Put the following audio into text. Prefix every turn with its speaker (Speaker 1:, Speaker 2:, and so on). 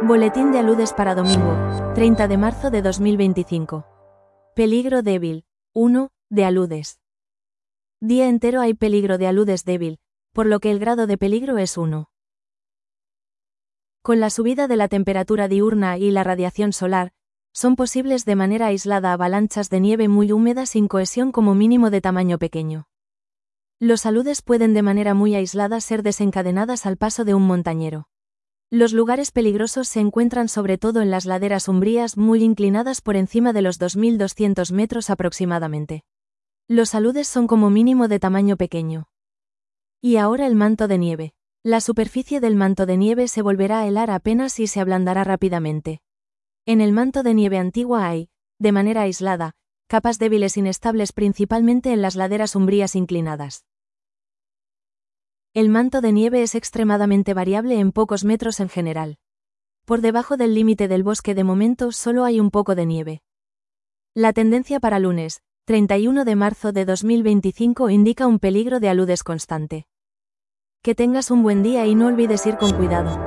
Speaker 1: Boletín de aludes para domingo, 30 de marzo de 2025. Peligro débil. 1. De aludes. Día entero hay peligro de aludes débil, por lo que el grado de peligro es 1. Con la subida de la temperatura diurna y la radiación solar, son posibles de manera aislada avalanchas de nieve muy húmeda sin cohesión como mínimo de tamaño pequeño. Los aludes pueden de manera muy aislada ser desencadenadas al paso de un montañero. Los lugares peligrosos se encuentran sobre todo en las laderas umbrías muy inclinadas por encima de los 2.200 metros aproximadamente. Los aludes son como mínimo de tamaño pequeño. Y ahora el manto de nieve. La superficie del manto de nieve se volverá a helar apenas y se ablandará rápidamente. En el manto de nieve antigua hay, de manera aislada, capas débiles inestables principalmente en las laderas umbrías inclinadas. El manto de nieve es extremadamente variable en pocos metros en general. Por debajo del límite del bosque de momento solo hay un poco de nieve. La tendencia para lunes, 31 de marzo de 2025 indica un peligro de aludes constante. Que tengas un buen día y no olvides ir con cuidado.